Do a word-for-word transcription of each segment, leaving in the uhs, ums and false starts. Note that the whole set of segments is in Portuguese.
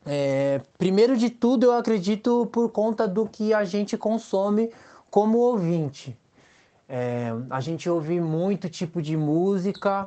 É, primeiro de tudo, eu acredito por conta do que a gente consome como ouvinte. É, a gente ouve muito tipo de música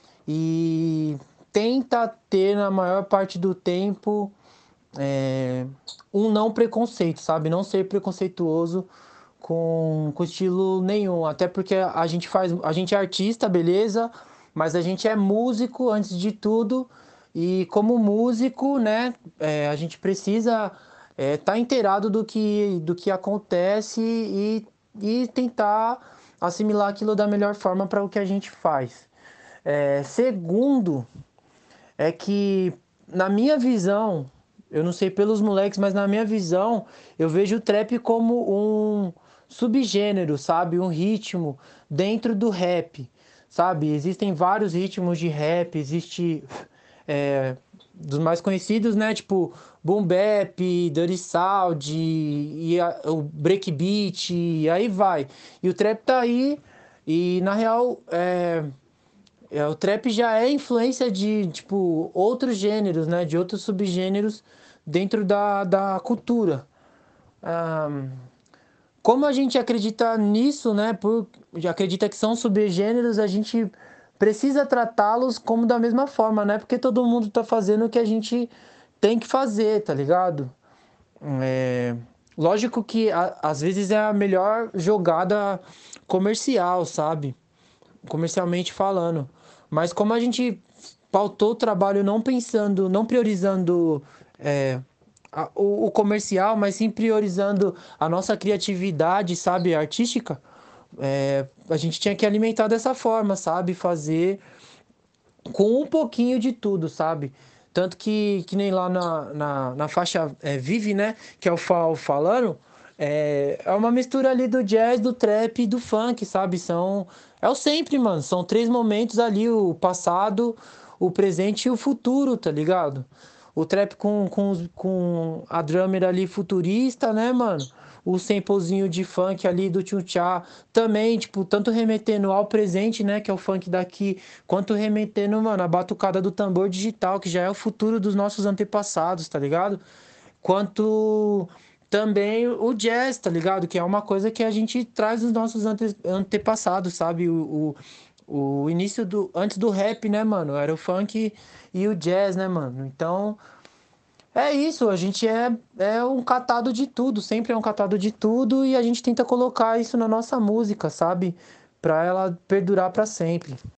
e tenta ter na maior parte do tempo é, um não preconceito, sabe? Não ser preconceituoso com, com estilo nenhum. Até porque a gente faz, a gente é artista, beleza, mas a gente é músico antes de tudo. E como músico, né, é, a gente precisa estar é, tá inteirado do que, do que acontece e, e tentar assimilar aquilo da melhor forma para o que a gente faz. É, segundo, é que na minha visão, eu não sei pelos moleques, mas na minha visão, eu vejo o trap como um subgênero, sabe? Um ritmo dentro do rap, sabe? Existem vários ritmos de rap, existe é, dos mais conhecidos, né? Tipo Boom Bap, Dirty Sound, e a, o Breakbeat, e aí vai. E o trap tá aí, e na real, é, é, o trap já é influência de, tipo, outros gêneros, né? De outros subgêneros dentro da, da cultura. Ah, como a gente acredita nisso, né? Por, acredita que são subgêneros, a gente precisa tratá-los como da mesma forma, né? Porque todo mundo tá fazendo o que a gente tem que fazer, tá ligado? É, lógico que a, às vezes é a melhor jogada comercial, sabe? Comercialmente falando. Mas como a gente pautou o trabalho não pensando, não priorizando é, a- o, o comercial, mas sim priorizando a nossa criatividade, sabe, artística, é, a gente tinha que alimentar dessa forma, sabe? Fazer com um pouquinho de tudo, sabe? Tanto que, que nem lá na, na, na faixa é, Vive, né? Que é o Fal falando. É, é uma mistura ali do jazz, do trap e do funk, sabe? São. É o sempre, mano. São três momentos ali: o passado, o presente e o futuro, tá ligado? O trap com, com, os- com a drummer ali futurista, né, mano? O samplezinho de funk ali do Tchutchá também, tipo, tanto remetendo ao presente, né, que é o funk daqui, quanto remetendo, mano, a batucada do tambor digital, que já é o futuro dos nossos antepassados, tá ligado? Quanto também o jazz, tá ligado? Que é uma coisa que a gente traz dos nossos ante antepassados, sabe? O, o, o início do. Antes do rap, né, mano? Era o funk e o jazz, né, mano? Então. É isso, a gente é, é um catado de tudo, sempre é um catado de tudo e a gente tenta colocar isso na nossa música, sabe? Pra ela perdurar pra sempre.